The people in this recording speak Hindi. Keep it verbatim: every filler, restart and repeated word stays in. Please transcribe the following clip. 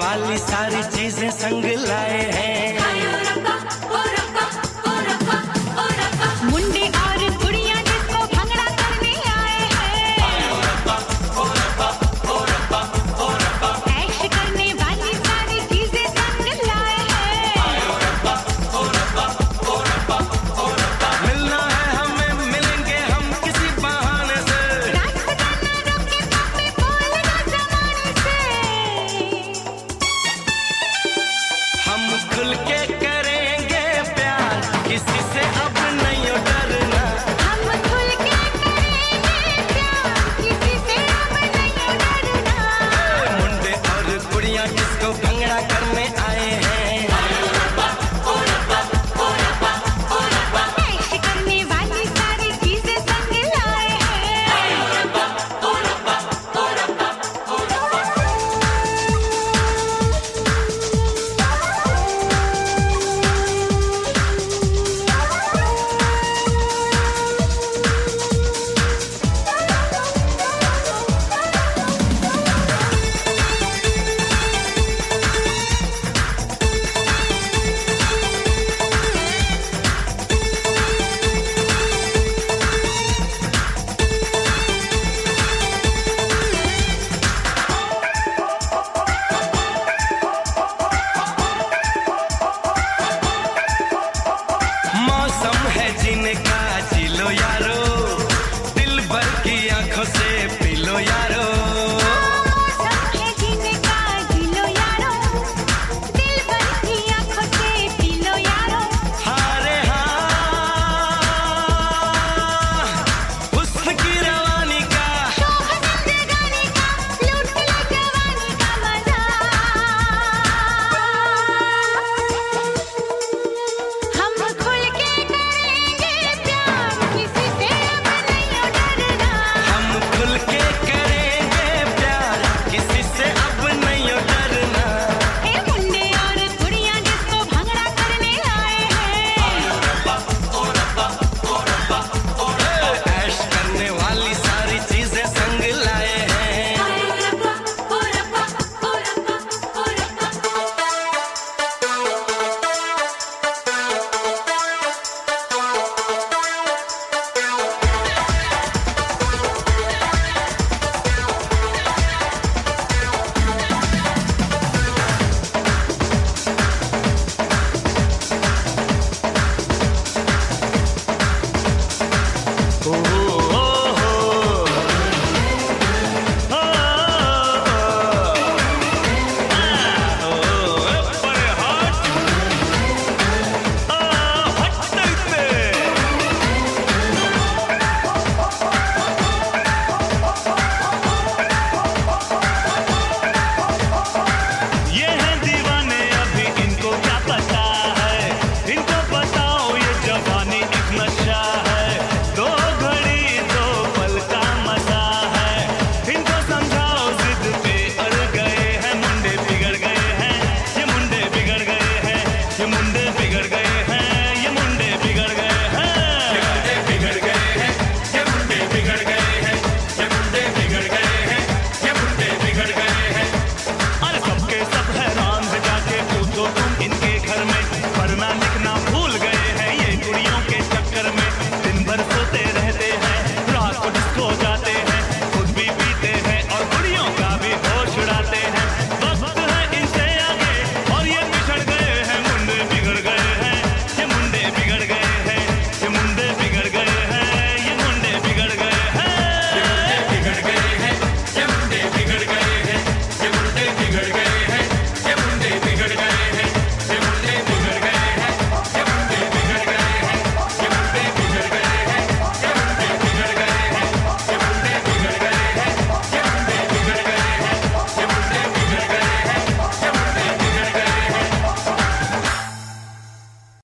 वाली सारी चीजें संग लाए हैं। मुंडे और कुड़ियां जिसको भंगड़ा करने आए हैं, ऐश करने वाली सारी चीजें संग लाए हैं। मिलना है हमें, मिलेंगे हम किसी बहाने से, रास्ता ना रोके पापे बोलना जमाने से। हम खुल के करेंगे प्यार, किसी से अब नहीं डरना। हम खुल के करेंगे प्यार, किसी से अब नहीं डरना। मुंडे और कुड़ियां जिसको भंगड़ा करने